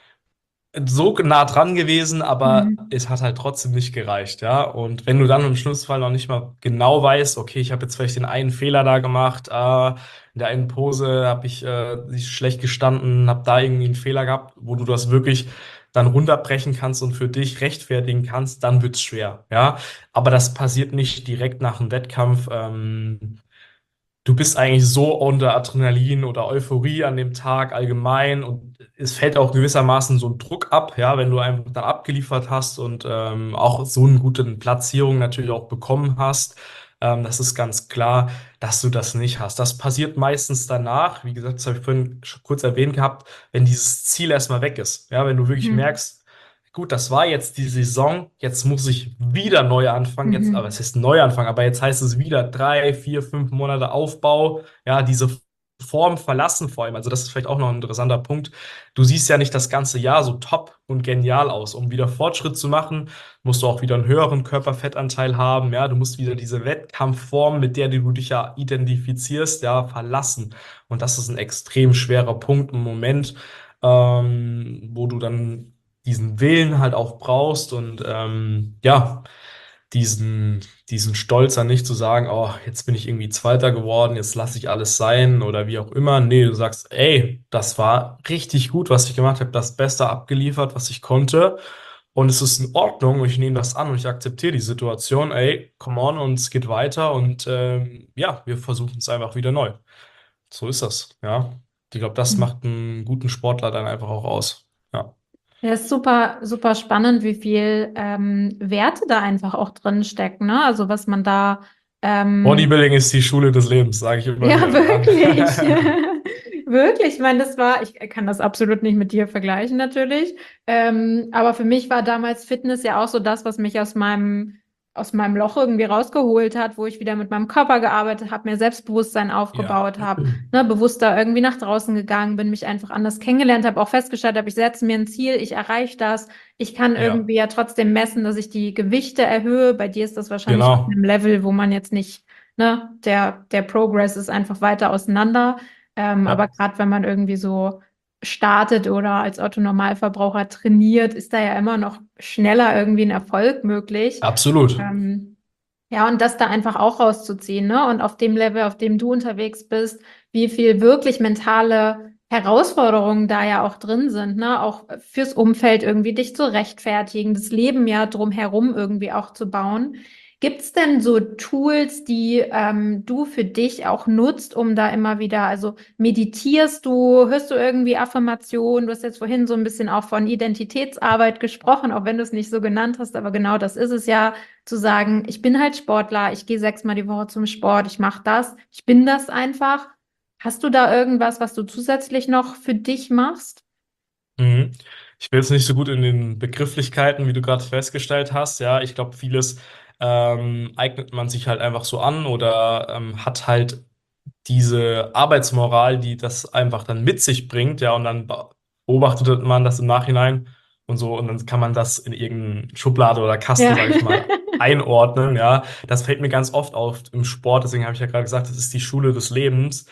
so nah dran gewesen, aber
Mhm.
es hat halt trotzdem nicht gereicht, ja. Und wenn du dann im schlimmsten Fall noch nicht mal genau weißt, okay, ich habe jetzt vielleicht den einen Fehler da gemacht, ah, in der einen Pose habe ich äh, schlecht gestanden, habe da irgendwie einen Fehler gehabt, wo du das wirklich dann runterbrechen kannst und für dich rechtfertigen kannst, dann wird's schwer, ja. Aber das passiert nicht direkt nach einem Wettkampf. Ähm, du bist eigentlich so unter Adrenalin oder Euphorie an dem Tag allgemein und es fällt auch gewissermaßen so ein Druck ab, ja, wenn du einfach dann abgeliefert hast und ähm, auch so eine gute Platzierung natürlich auch bekommen hast. Ähm, das ist ganz klar, dass du das nicht hast. Das passiert meistens danach, wie gesagt, das habe ich vorhin schon kurz erwähnt gehabt, wenn dieses Ziel erstmal weg ist. Ja, wenn du wirklich
Mhm.
merkst, gut, das war jetzt die Saison. Jetzt muss ich wieder neu anfangen. Jetzt, aber
Mhm.
es ist neu anfangen, aber jetzt heißt es wieder drei, vier, fünf Monate Aufbau. Ja, diese Form verlassen vor allem. Also, das ist vielleicht auch noch ein interessanter Punkt. Du siehst ja nicht das ganze Jahr so top und genial aus. Um wieder Fortschritt zu machen, musst du auch wieder einen höheren Körperfettanteil haben. Ja, du musst wieder diese Wettkampfform, mit der du dich ja identifizierst, ja, verlassen. Und das ist ein extrem schwerer Punkt im Moment, ähm, wo du dann diesen Willen halt auch brauchst und ähm, ja, diesen, diesen Stolz an nicht zu sagen, oh, jetzt bin ich irgendwie Zweiter geworden, jetzt lasse ich alles sein oder wie auch immer. Nee, du sagst, ey, das war richtig gut, was ich gemacht habe, das Beste abgeliefert, was ich konnte. Und es ist in Ordnung und ich nehme das an und ich akzeptiere die Situation. Ey, come on, und es geht weiter und ähm, ja, wir versuchen es einfach wieder neu. So ist das, ja. Ich glaube, das
Mhm.
macht einen guten Sportler dann einfach auch aus. Ja.
Ja, ist super, super spannend, wie viel ähm, Werte da einfach auch drin stecken, ne? Also was man da ähm,
Bodybuilding ist die Schule des Lebens, sage ich immer
ja,
wieder.
wirklich.
Ja.
Wirklich. Ich meine, das war, ich kann das absolut nicht mit dir vergleichen, natürlich. Ähm, aber für mich war damals Fitness ja auch so das, was mich aus meinem, aus meinem Loch irgendwie rausgeholt hat, wo ich wieder mit meinem Körper gearbeitet habe, mir Selbstbewusstsein
Ja.
aufgebaut habe, ne, bewusster irgendwie nach draußen gegangen bin, mich einfach anders kennengelernt habe, auch festgestellt habe, ich setze mir ein Ziel, ich erreiche das. Ich kann
Ja,
irgendwie ja trotzdem messen, dass ich die Gewichte erhöhe. Bei dir ist das wahrscheinlich auf
genau.
einem Level, wo man jetzt nicht, ne, der, der Progress ist einfach weiter auseinander. Ähm, aber
Ja,
gerade wenn man irgendwie so startet oder als Otto-Normalverbraucher trainiert, ist da ja immer noch schneller irgendwie ein Erfolg möglich.
absolut.
Ähm, ja, und das da einfach auch rauszuziehen, ne? Und auf dem Level, auf dem du unterwegs bist, wie viel wirklich mentale Herausforderungen da ja auch drin sind, ne? Auch fürs Umfeld irgendwie dich zu rechtfertigen, das Leben ja drumherum irgendwie auch zu bauen. Gibt es denn so Tools, die ähm, du für dich auch nutzt, um da immer wieder, also meditierst du, hörst du irgendwie Affirmationen? Du hast jetzt vorhin so ein bisschen auch von Identitätsarbeit gesprochen, auch wenn du es nicht so genannt hast, aber genau das ist es ja, zu sagen, ich bin halt Sportler, ich gehe sechsmal die Woche zum Sport, ich mache das, ich bin das einfach. Hast du da irgendwas, was du zusätzlich noch für dich machst?
Mhm. Ich bin jetzt nicht so gut in den Begrifflichkeiten, wie du gerade festgestellt hast. Ja, ich glaube, vieles ähm, eignet man sich halt einfach so an oder ähm, hat halt diese Arbeitsmoral, die das einfach dann mit sich bringt, ja, und dann beobachtet man das im Nachhinein und so, und dann kann man das in irgendeine Schublade oder Kasten,
Ja.
sage ich mal, einordnen, ja. Das fällt mir ganz oft auf im Sport, deswegen habe ich ja gerade gesagt, das ist die Schule des Lebens.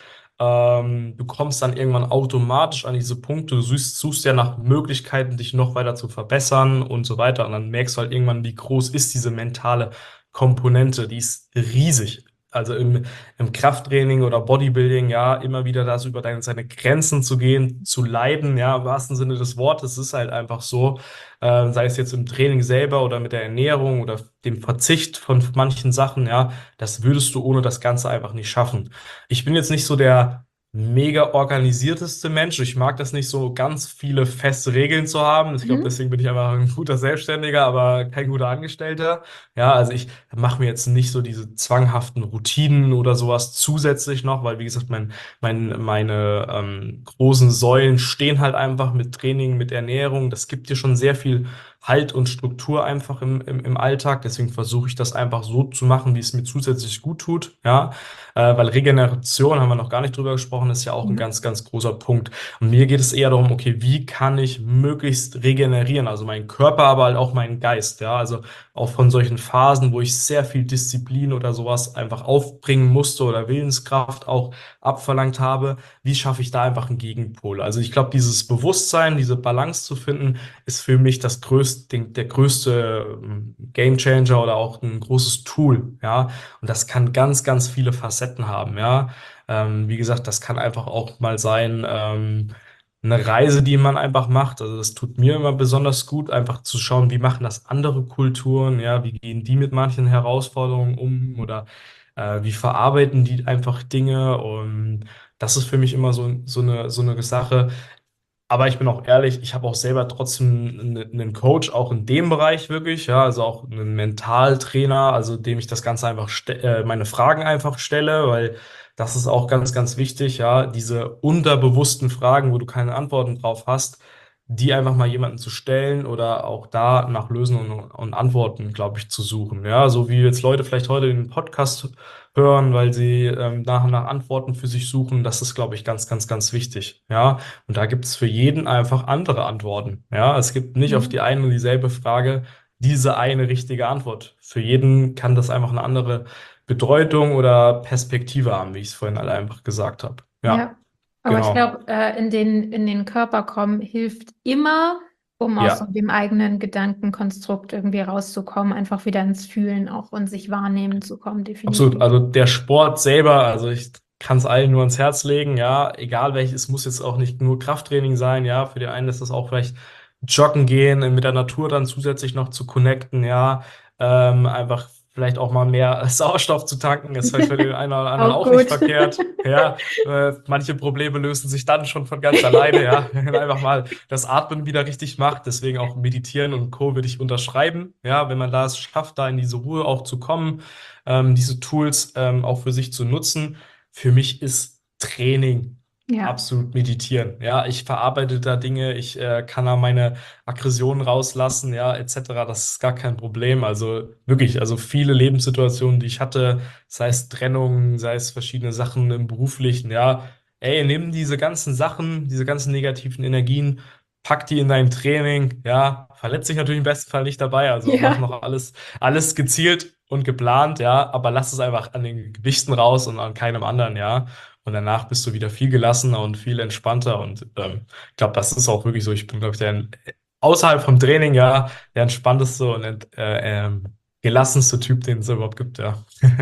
Ähm, du kommst dann irgendwann automatisch an diese Punkte, du suchst, suchst ja nach Möglichkeiten, dich noch weiter zu verbessern und so weiter, und dann merkst du halt irgendwann, wie groß ist diese mentale Komponente, die ist riesig. Also im im Krafttraining oder Bodybuilding, ja, immer wieder das über deine, seine Grenzen zu gehen, zu leiden, ja, im wahrsten Sinne des Wortes, ist halt einfach so, äh, sei es jetzt im Training selber oder mit der Ernährung oder dem Verzicht von manchen Sachen, ja, das würdest du ohne das Ganze einfach nicht schaffen. Ich bin jetzt nicht so der mega organisierteste Mensch. Ich mag das nicht so ganz viele feste Regeln zu haben. Ich glaube,
Mhm.
deswegen bin ich einfach ein guter Selbstständiger, aber kein guter Angestellter. Ja, also ich mache mir jetzt nicht so diese zwanghaften Routinen oder sowas zusätzlich noch, weil wie gesagt, mein, mein, meine ähm, großen Säulen stehen halt einfach mit Training, mit Ernährung. Das gibt dir schon sehr viel Halt und Struktur einfach im, im, im Alltag. Deswegen versuche ich das einfach so zu machen, wie es mir zusätzlich gut tut. Ja, äh, weil Regeneration, haben wir noch gar nicht drüber gesprochen, ist ja auch ein
Mhm.
ganz, ganz großer Punkt. Und mir geht es eher darum, okay, wie kann ich möglichst regenerieren? Also meinen Körper, aber halt auch meinen Geist. Ja, also auch von solchen Phasen, wo ich sehr viel Disziplin oder sowas einfach aufbringen musste oder Willenskraft auch abverlangt habe. Wie schaffe ich da einfach einen Gegenpol? Also ich glaube, dieses Bewusstsein, diese Balance zu finden, ist für mich das größte, der größte ähm, Gamechanger oder auch ein großes Tool. Ja, und das kann ganz, ganz viele Facetten haben, ja. Ähm, wie gesagt, das kann einfach auch mal sein, ähm, eine Reise, die man einfach macht. Also das tut mir immer besonders gut, einfach zu schauen, wie machen das andere Kulturen, ja, wie gehen die mit manchen Herausforderungen um oder äh, wie verarbeiten die einfach Dinge. Und das ist für mich immer so, so eine, so eine Sache. Aber ich bin auch ehrlich, ich habe auch selber trotzdem einen einen Coach, auch in dem Bereich wirklich, ja, also auch einen Mentaltrainer, also dem ich das Ganze einfach, ste- äh, meine Fragen einfach stelle, weil das ist auch ganz, ganz wichtig, ja, diese unterbewussten Fragen, wo du keine Antworten drauf hast, die einfach mal jemanden zu stellen oder auch da nach Lösungen und, und Antworten, glaube ich, zu suchen. Ja, so wie jetzt Leute vielleicht heute den Podcast hören, weil sie ähm, nach, nach Antworten für sich suchen, das ist, glaube ich, ganz, ganz, ganz wichtig. Ja. Und da gibt es für jeden einfach andere Antworten. Ja, es gibt nicht auf
Mhm.
die eine und dieselbe Frage diese eine richtige Antwort. Für jeden kann das einfach eine andere Bedeutung oder Perspektive haben, wie ich es vorhin alle einfach gesagt habe. Ja,
Ja, aber ich
genau.
glaube, äh, in den, in den Körper kommen hilft immer, um aus so
Ja.
dem eigenen Gedankenkonstrukt irgendwie rauszukommen, einfach wieder ins Fühlen auch und sich wahrnehmen zu kommen,
Absolut,
definitiv.
also der Sport selber, also ich kann es allen nur ans Herz legen, ja, egal welches, es muss jetzt auch nicht nur Krafttraining sein, ja, für die einen ist das auch vielleicht Joggen gehen, äh, mit der Natur dann zusätzlich noch zu connecten, ja, ähm, einfach vielleicht auch mal mehr Sauerstoff zu tanken, ist vielleicht für den einen oder anderen
Auch
auch nicht
gut.
verkehrt, ja, äh, manche Probleme lösen sich dann schon von ganz alleine, ja, wenn man einfach mal das Atmen wieder richtig macht, deswegen auch Meditieren und Co. würde ich unterschreiben, ja, wenn man da es schafft, da in diese Ruhe auch zu kommen, ähm, diese Tools ähm, auch für sich zu nutzen. Für mich ist Training
Ja,
absolut meditieren. Ja, ich verarbeite da Dinge, ich äh, kann da meine Aggressionen rauslassen, ja, et cetera. Das ist gar kein Problem. Also wirklich, also viele Lebenssituationen, die ich hatte, sei es Trennung, sei es verschiedene Sachen im Beruflichen, ja. Ey, nimm diese ganzen Sachen, diese ganzen negativen Energien, pack die in dein Training, ja. Verletz dich natürlich im besten Fall nicht dabei, also mach
ja.
noch alles alles gezielt und geplant, ja, aber lass es einfach an den Gewichten raus und an keinem anderen, ja. Und danach bist du wieder viel gelassener und viel entspannter. Und ähm, ich glaube, das ist auch wirklich so. Ich bin, glaube ich, der außerhalb vom Training, ja, der entspannteste und ent, äh, ähm, gelassenste Typ, den es überhaupt gibt, ja.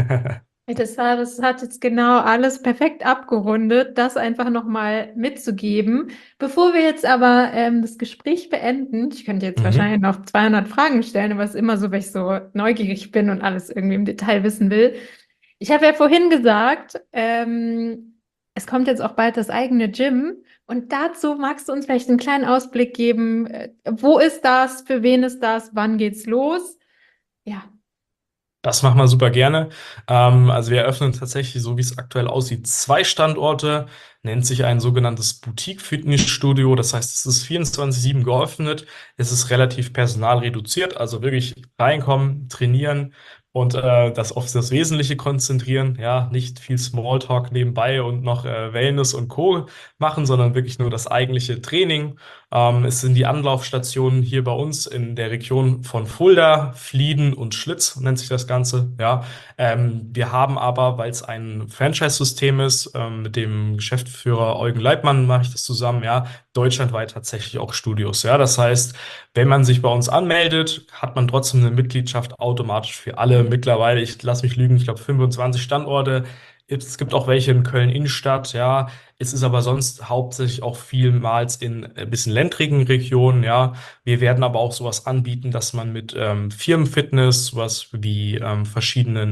Das war, das hat jetzt genau alles perfekt abgerundet, das einfach nochmal mitzugeben. Bevor wir jetzt aber ähm, das Gespräch beenden, ich könnte jetzt
Mhm.
wahrscheinlich noch zweihundert Fragen stellen, aber es ist immer so, weil ich so neugierig bin und alles irgendwie im Detail wissen will. Ich habe ja vorhin gesagt, ähm, es kommt jetzt auch bald das eigene Gym. Und dazu magst du uns vielleicht einen kleinen Ausblick geben. Äh, wo ist das? Für wen ist das? Wann geht's los? Ja.
Das machen wir super gerne. Ähm, also wir eröffnen tatsächlich, so wie es aktuell aussieht, zwei Standorte, nennt sich ein sogenanntes Boutique-Fitnessstudio. Das heißt, es ist vierundzwanzig sieben geöffnet. Es ist relativ personalreduziert, also wirklich reinkommen, trainieren und äh, das auf das Wesentliche konzentrieren. Ja, nicht viel Smalltalk nebenbei und noch äh, Wellness und Co. machen, sondern wirklich nur das eigentliche Training. Ähm, es sind die Anlaufstationen hier bei uns in der Region von Fulda, Flieden und Schlitz, nennt sich das Ganze. Ja, ähm, wir haben aber, weil es ein Franchise-System ist, ähm, mit dem Geschäftsführer Eugen Leitmann mache ich das zusammen, ja, deutschlandweit tatsächlich auch Studios. Ja, das heißt, wenn man sich bei uns anmeldet, hat man trotzdem eine Mitgliedschaft automatisch für alle.
Mhm.
Mittlerweile, ich lasse mich lügen, ich glaube fünfundzwanzig Standorte. Es gibt auch welche in Köln-Innenstadt, ja. Es ist aber sonst hauptsächlich auch vielmals in ein bisschen ländrigen Regionen, ja. Wir werden aber auch sowas anbieten, dass man mit ähm, Firmenfitness, sowas wie ähm, verschiedenen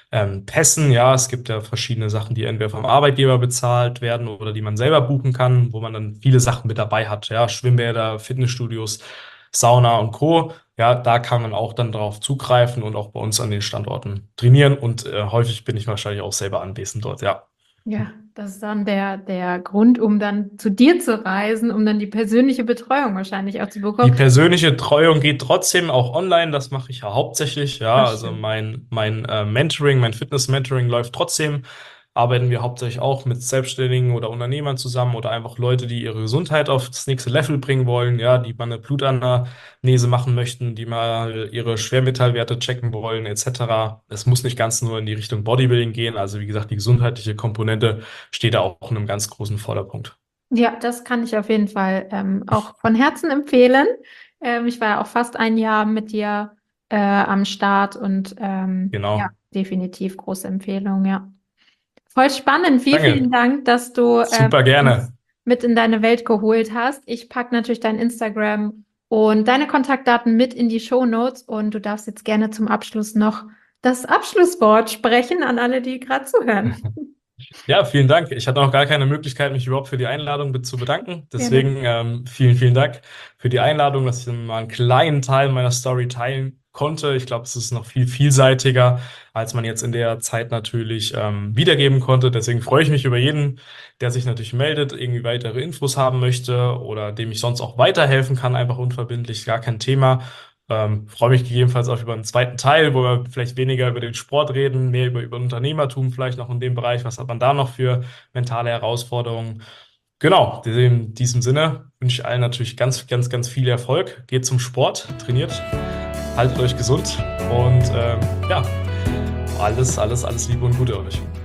ähm, Pässen. Ja, es gibt ja verschiedene Sachen, die entweder vom Arbeitgeber bezahlt werden oder die man selber buchen kann, wo man dann viele Sachen mit dabei hat. Ja, Schwimmbäder, Fitnessstudios, Sauna und Co. Ja, da kann man auch dann drauf zugreifen und auch bei uns an den Standorten trainieren. Und äh, häufig bin ich wahrscheinlich auch selber anwesend dort. Ja.
Ja, das ist dann der, der Grund, um dann zu dir zu reisen, um dann die persönliche Betreuung wahrscheinlich auch zu
Die
bekommen.
persönliche Treuung geht trotzdem auch online, das mache ich ja hauptsächlich. Ja,
Ach,
also
schön.
mein, mein äh, Mentoring, mein Fitness-Mentoring läuft trotzdem. Arbeiten wir hauptsächlich auch mit Selbstständigen oder Unternehmern zusammen oder einfach Leute, die ihre Gesundheit auf das nächste Level bringen wollen, ja, die mal eine Blutanamnese machen möchten, die mal ihre Schwermetallwerte checken wollen, et cetera. Es muss nicht ganz nur in die Richtung Bodybuilding gehen. Also wie gesagt, die gesundheitliche Komponente steht da auch in einem ganz großen Vordergrund.
Ja, das kann ich auf jeden Fall ähm, auch von Herzen empfehlen. Ähm, ich war ja auch fast ein Jahr mit dir äh, am Start und ähm, ja,
Genau.
definitiv große Empfehlung, ja. Voll spannend. Vielen, vielen
Danke.
Dank, dass du ähm,
Super
uns
gerne.
mit in deine Welt geholt hast. Ich packe natürlich dein Instagram und deine Kontaktdaten mit in die Shownotes und du darfst jetzt gerne zum Abschluss noch das Abschlusswort sprechen an alle, die gerade zuhören.
Ja, vielen Dank. Ich hatte noch gar keine Möglichkeit, mich überhaupt für die Einladung be- zu bedanken.
Gerne.
Deswegen ähm, vielen, vielen Dank für die Einladung, dass ich mal einen kleinen Teil meiner Story teilen konnte. Ich glaube, es ist noch viel vielseitiger, als man jetzt in der Zeit natürlich ähm, wiedergeben konnte. Deswegen freue ich mich über jeden, der sich natürlich meldet, irgendwie weitere Infos haben möchte oder dem ich sonst auch weiterhelfen kann, einfach unverbindlich, gar kein Thema. Ähm, freue mich gegebenenfalls auch über einen zweiten Teil, wo wir vielleicht weniger über den Sport reden, mehr über, über Unternehmertum vielleicht noch in dem Bereich. Was hat man da noch für mentale Herausforderungen? Genau, in diesem Sinne wünsche ich allen natürlich ganz, ganz, ganz viel Erfolg. Geht zum Sport, trainiert, haltet euch gesund und ähm, ja, alles, alles, alles Liebe und Gute euch.